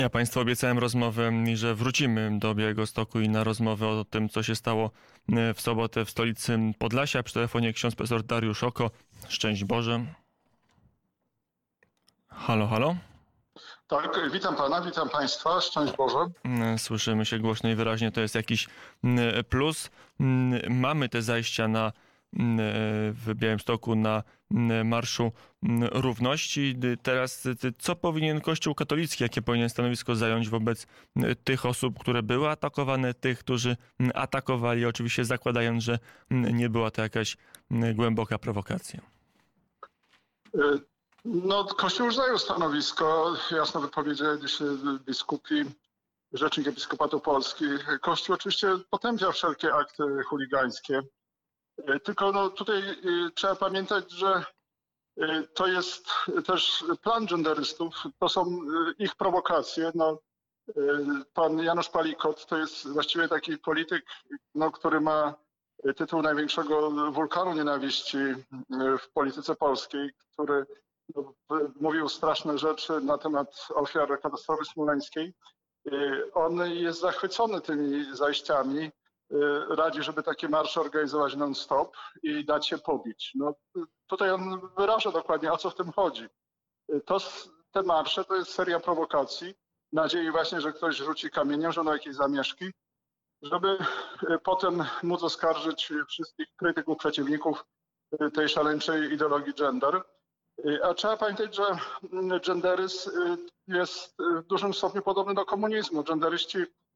Ja Państwu obiecałem rozmowę, że wrócimy do Białegostoku i na rozmowę o tym, co się stało w sobotę w stolicy Podlasia. Przy telefonie ksiądz profesor Dariusz Oko. Szczęść Boże. Halo, halo. Tak, witam pana, witam państwa. Szczęść Boże. Słyszymy się głośno i wyraźnie, to jest jakiś plus. Mamy te zajścia w Białymstoku na Marszu Równości. Teraz co powinien Kościół katolicki, jakie powinien stanowisko zająć wobec tych osób, które były atakowane, tych, którzy atakowali, oczywiście zakładając, że nie była to jakaś głęboka prowokacja? No, Kościół już zajął stanowisko, jasno wypowiedzieli się biskupi, rzecznik Episkopatu Polski. Kościół oczywiście potępia wszelkie akty chuligańskie, tylko no, tutaj trzeba pamiętać, że to jest też plan genderystów, to są ich prowokacje. No, pan Janusz Palikot to jest właściwie taki polityk, no, który ma tytuł największego wulkanu nienawiści w polityce polskiej, który mówił straszne rzeczy na temat ofiar katastrofy smoleńskiej. On jest zachwycony tymi zajściami. Radzi, żeby takie marsze organizować non-stop i dać się pobić. No, tutaj on wyraża dokładnie, o co w tym chodzi. Te marsze to jest seria prowokacji, nadziei właśnie, że ktoś rzuci kamieniem, że będą jakieś zamieszki, żeby potem móc oskarżyć wszystkich krytyków, przeciwników tej szaleńczej ideologii gender. A trzeba pamiętać, że genderyzm jest w dużym stopniu podobny do komunizmu. Genderyści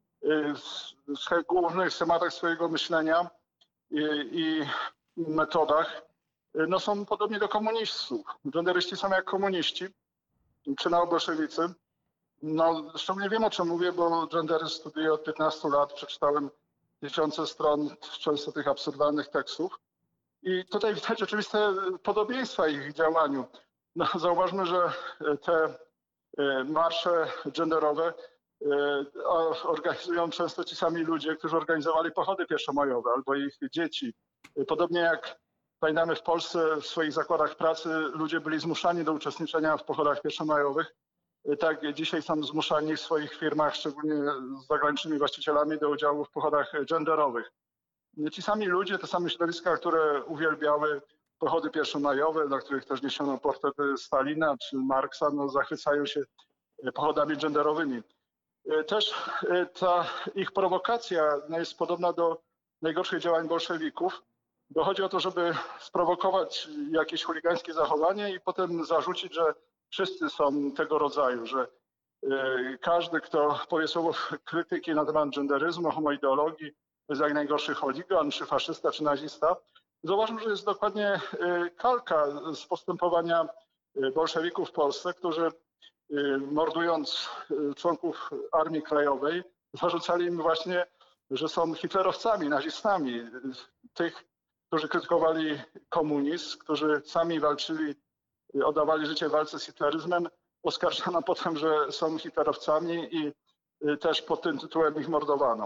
w głównych schematach swojego myślenia i metodach no są podobni do komunistów. Genderyści są jak komuniści, czy neobolszewicy. No, szczególnie wiem, o czym mówię, bo genderyzm studiuję od 15 lat. Przeczytałem tysiące stron, często tych absurdalnych tekstów. I tutaj widać oczywiste podobieństwa ich działaniu. No, zauważmy, że te marsze genderowe organizują często ci sami ludzie, którzy organizowali pochody pierwszomajowe albo ich dzieci. Podobnie jak pamiętamy w Polsce w swoich zakładach pracy ludzie byli zmuszani do uczestniczenia w pochodach pierwszomajowych. Tak dzisiaj są zmuszani w swoich firmach, szczególnie z zagranicznymi właścicielami, do udziału w pochodach genderowych. Ci sami ludzie, te same środowiska, które uwielbiały pochody pierwszomajowe, na których też niesiono portrety Stalina czy Marksa, no, zachwycają się pochodami genderowymi. Też ta ich prowokacja jest podobna do najgorszych działań bolszewików, bo chodzi o to, żeby sprowokować jakieś chuligańskie zachowanie i potem zarzucić, że wszyscy są tego rodzaju, że każdy, kto powie słowo krytyki na temat genderyzmu, homoideologii, to jest jak najgorszy chuligan, czy faszysta, czy nazista. Zauważmy, że jest dokładnie kalka z postępowania bolszewików w Polsce, którzy mordując członków Armii Krajowej, zarzucali im właśnie, że są hitlerowcami, nazistami. Tych, którzy krytykowali komunizm, którzy sami walczyli, oddawali życie w walce z hitleryzmem, oskarżano potem, że są hitlerowcami i też pod tym tytułem ich mordowano.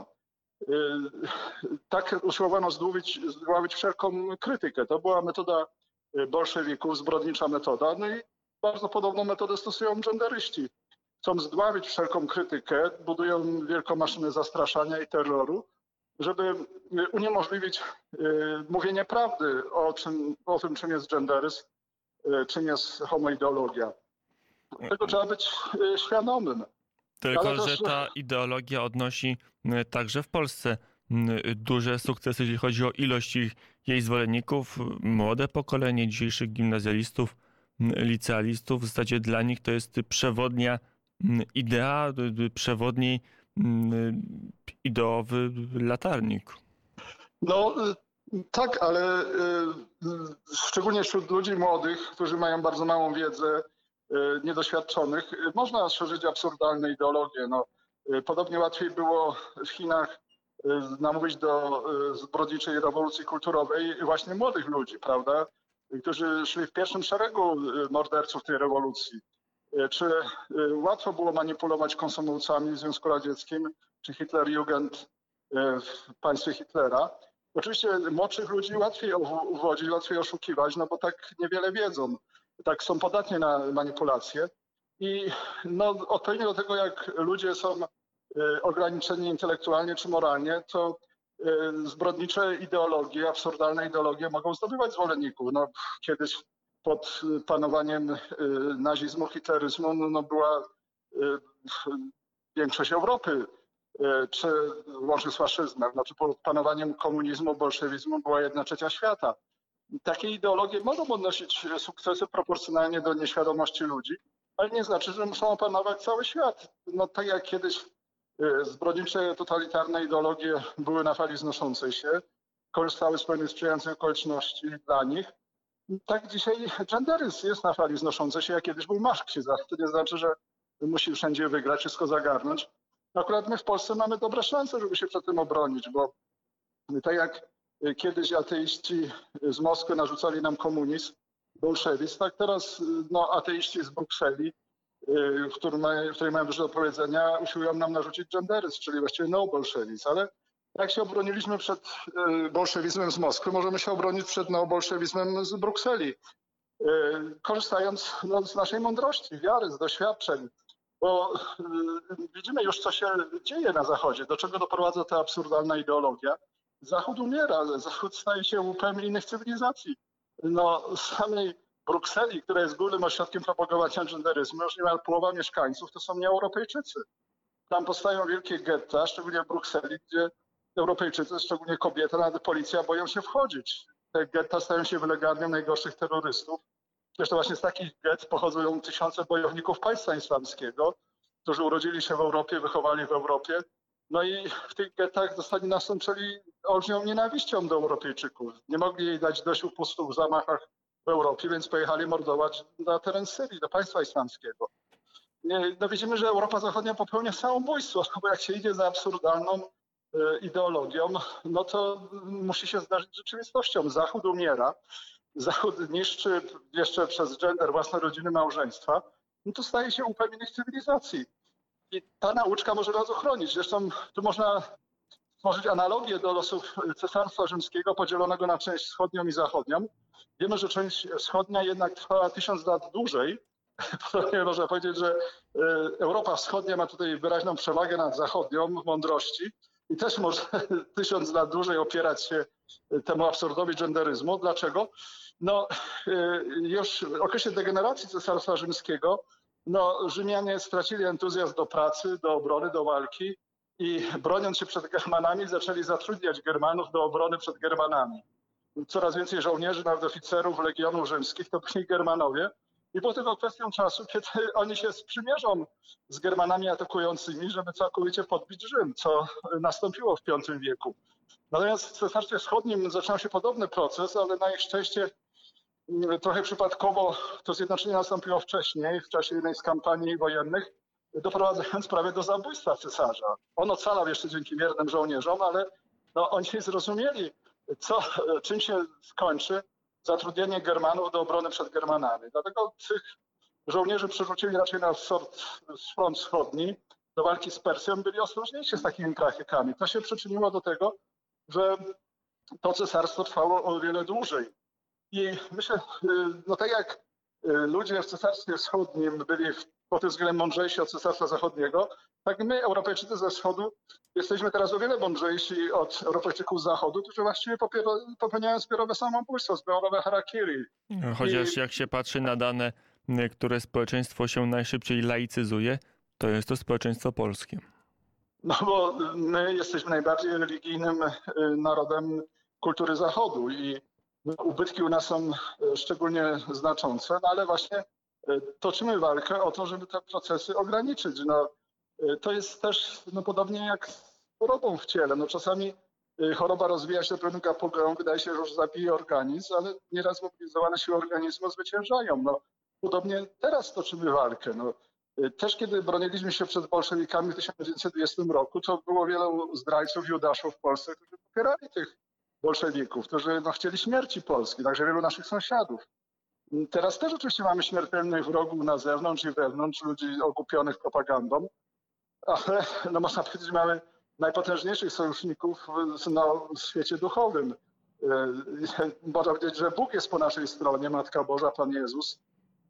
Tak usiłowano zdławić wszelką krytykę. To była metoda bolszewików, zbrodnicza metoda. No i bardzo podobną metodę stosują genderyści. Chcą zdławić wszelką krytykę, budują wielką maszynę zastraszania i terroru, żeby uniemożliwić mówienie prawdy o tym, czym jest genderyzm, czym jest homoideologia. Tego trzeba być świadomym. Tylko, że ta ideologia odnosi także w Polsce duże sukcesy, jeśli chodzi o ilość jej zwolenników. Młode pokolenie dzisiejszych gimnazjalistów, licealistów, w zasadzie dla nich to jest przewodnia idea, przewodni ideowy latarnik. No tak, ale szczególnie wśród ludzi młodych, którzy mają bardzo małą wiedzę, niedoświadczonych, można szerzyć absurdalne ideologie. No, podobnie łatwiej było w Chinach namówić do zbrodniczej rewolucji kulturowej właśnie młodych ludzi, prawda, którzy szli w pierwszym szeregu morderców tej rewolucji. Czy łatwo było manipulować komsomolcami w Związku Radzieckim, czy Hitlerjugend w państwie Hitlera? Oczywiście młodszych ludzi łatwiej uwodzić, łatwiej oszukiwać, no bo tak niewiele wiedzą. Tak są podatni na manipulacje. I no, odpowiednio do tego, jak ludzie są ograniczeni intelektualnie czy moralnie, to zbrodnicze ideologie, absurdalne ideologie mogą zdobywać zwolenników. No, kiedyś pod panowaniem nazizmu, hitleryzmu no, była większość Europy, czy łącznie z faszyzmem. Znaczy pod panowaniem komunizmu, bolszewizmu była 1/3 świata. Takie ideologie mogą odnosić sukcesy proporcjonalnie do nieświadomości ludzi, ale nie znaczy, że muszą opanować cały świat. No tak jak kiedyś zbrodnicze, totalitarne ideologie były na fali wznoszącej się, korzystały z pewnych sprzyjających okoliczności dla nich, tak dzisiaj genderyzm jest na fali wznoszącej się, jak kiedyś był marksizm. To nie znaczy, że musi wszędzie wygrać, wszystko zagarnąć. Akurat my w Polsce mamy dobre szanse, żeby się przed tym obronić, bo tak jak kiedyś ateiści z Moskwy narzucali nam komunizm, bolszewizm, tak teraz no, ateiści z Brukseli, którzy mają dużo do powiedzenia, usiłują nam narzucić genderyzm, czyli właściwie neobolszewizm. Ale jak się obroniliśmy przed bolszewizmem z Moskwy, możemy się obronić przed neobolszewizmem z Brukseli, korzystając no, z naszej mądrości, wiary, z doświadczeń. Bo widzimy już, co się dzieje na Zachodzie, do czego doprowadza ta absurdalna ideologia. Zachód umiera, Zachód staje się łupem innych cywilizacji. No, z samej Brukseli, która jest głównym ośrodkiem propagowania genderyzmu, już niemal połowa mieszkańców to są nie Europejczycy. Tam powstają wielkie getta, szczególnie w Brukseli, gdzie Europejczycy, szczególnie kobiety, nawet policja boją się wchodzić. Te getta stają się wylegarnią najgorszych terrorystów. Zresztą właśnie z takich gett pochodzą tysiące bojowników państwa islamskiego, którzy urodzili się w Europie, wychowali w Europie. No i w tych gettach zostali nastąpili olbrzymią nienawiścią do Europejczyków. Nie mogli jej dać dość upustów w zamachach w Europie, więc pojechali mordować na teren Syrii, do państwa islamskiego. No widzimy, że Europa Zachodnia popełnia samobójstwo, bo jak się idzie za absurdalną ideologią, no to musi się zdarzyć z rzeczywistością. Zachód umiera, Zachód niszczy jeszcze przez gender własne rodziny, małżeństwa, no to staje się łupem innych cywilizacji. I ta nauczka może nas ochronić. Zresztą tu można stworzyć analogię do losów Cesarstwa Rzymskiego podzielonego na część wschodnią i zachodnią. Wiemy, że część wschodnia jednak trwała 1000 lat dłużej. Podobnie można powiedzieć, że Europa Wschodnia ma tutaj wyraźną przewagę nad zachodnią w mądrości i też może 1000 lat dłużej opierać się temu absurdowi genderyzmu. Dlaczego? No, już w okresie degeneracji Cesarstwa Rzymskiego no, Rzymianie stracili entuzjazm do pracy, do obrony, do walki i broniąc się przed Germanami zaczęli zatrudniać Germanów do obrony przed Germanami. Coraz więcej żołnierzy, nawet oficerów legionów rzymskich to byli Germanowie. I było tylko kwestią czasu, kiedy oni się sprzymierzą z Germanami atakującymi, żeby całkowicie podbić Rzym, co nastąpiło w V wieku. Natomiast w Cesarstwie Wschodnim zaczął się podobny proces, ale na ich szczęście trochę przypadkowo to zjednoczenie nastąpiło wcześniej, w czasie jednej z kampanii wojennych, doprowadzając prawie do zabójstwa cesarza. On ocalał jeszcze dzięki wiernym żołnierzom, ale no, oni zrozumieli, czym się skończy zatrudnienie Germanów do obrony przed Germanami. Dlatego tych żołnierzy przerzucili raczej na front wschodni, do walki z Persją, byli ostrożniejsi z takimi praktikami. To się przyczyniło do tego, że to cesarstwo trwało o wiele dłużej. I myślę, no tak jak ludzie w Cesarstwie Wschodnim byli pod tym względem mądrzejsi od Cesarstwa Zachodniego, tak my, Europejczycy ze Wschodu, jesteśmy teraz o wiele mądrzejsi od Europejczyków z Zachodu, którzy właściwie popełniają zbiorowe samobójstwo, zbiorowe harakiri. Chociaż jak się patrzy na dane, które społeczeństwo się najszybciej laicyzuje, to jest to społeczeństwo polskie. No bo my jesteśmy najbardziej religijnym narodem kultury Zachodu i ubytki u nas są szczególnie znaczące, no ale właśnie toczymy walkę o to, żeby te procesy ograniczyć. No, to jest też no, podobnie jak z chorobą w ciele. No, czasami choroba rozwija się do pewnego apogeum, wydaje się, że już zabije organizm, ale nieraz mobilizowane siły organizmu zwyciężają. No, podobnie teraz toczymy walkę. No, też kiedy broniliśmy się przed bolszewikami w 1920 roku, to było wielu zdrajców, judaszów w Polsce, którzy popierali tych bolszewików, którzy no, chcieli śmierci Polski, także wielu naszych sąsiadów. Teraz też oczywiście mamy śmiertelnych wrogów na zewnątrz i wewnątrz, ludzi ogłupionych propagandą, ale no, można powiedzieć, mamy najpotężniejszych sojuszników no, w świecie duchowym. Można powiedzieć, że Bóg jest po naszej stronie, Matka Boża, Pan Jezus.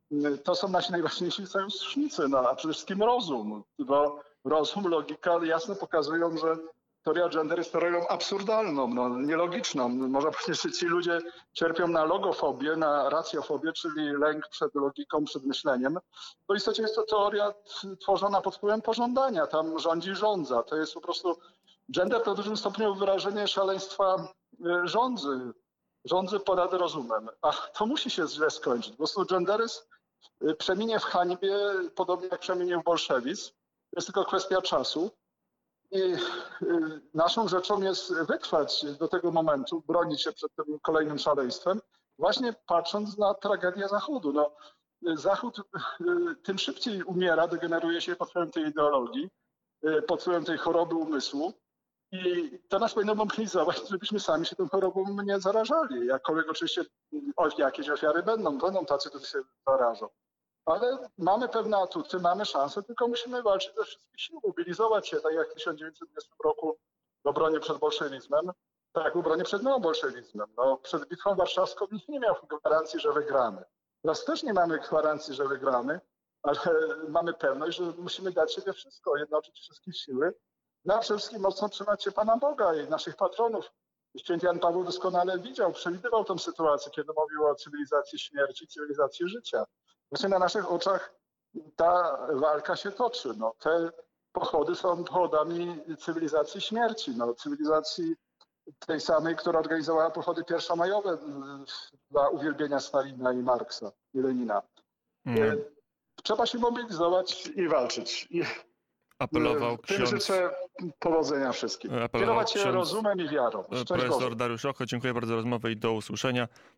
to są nasi najważniejsi sojusznicy, no, a przede wszystkim rozum, bo rozum, logika jasno pokazują, że teoria gender jest teorią absurdalną, no, nielogiczną. Można powiedzieć, że ci ludzie cierpią na logofobię, na racjofobię, czyli lęk przed logiką, przed myśleniem. Bo w istocie jest to teoria tworzona pod wpływem pożądania. Tam rządzi rządza. To jest po prostu gender to w dużym stopniu wyrażenie szaleństwa rządzy ponad rozumem. A to musi się źle skończyć. Po prostu genderyzm przeminie w hańbie, podobnie jak przeminie w bolszewizm. To jest tylko kwestia czasu. I naszą rzeczą jest wytrwać do tego momentu, bronić się przed tym kolejnym szaleństwem, właśnie patrząc na tragedię Zachodu. No, Zachód tym szybciej umiera, degeneruje się pod wpływem tej ideologii, pod wpływem tej choroby umysłu. I to nas powinno mobilizować, żebyśmy sami się tą chorobą nie zarażali. Jakkolwiek oczywiście jakieś ofiary będą tacy, którzy się zarażą. Ale mamy pewne atuty, mamy szanse, tylko musimy walczyć ze wszystkich sił, mobilizować się, tak jak w 1920 roku w obronie przed bolszewizmem, tak jak w obronie przed neobolszewizmem. No, przed Bitwą Warszawską nikt nie miał gwarancji, że wygramy. Teraz też nie mamy gwarancji, że wygramy, ale mamy pewność, że musimy dać siebie wszystko, jednoczyć wszystkie siły, a przede wszystkim mocno trzymać się Pana Boga i naszych patronów. Święty Jan Paweł doskonale widział, przewidywał tę sytuację, kiedy mówił o cywilizacji śmierci, cywilizacji życia. Właśnie na naszych oczach ta walka się toczy. No, te pochody są pochodami cywilizacji śmierci, no, cywilizacji tej samej, która organizowała pochody pierwszomajowe dla uwielbienia Stalina i Marksa i Lenina. Trzeba się mobilizować i walczyć. I apelował ksiądz... Życzę powodzenia wszystkim. Kierować się rozumem i wiarą. Profesor Dariusz Ocho, dziękuję bardzo za rozmowę i do usłyszenia.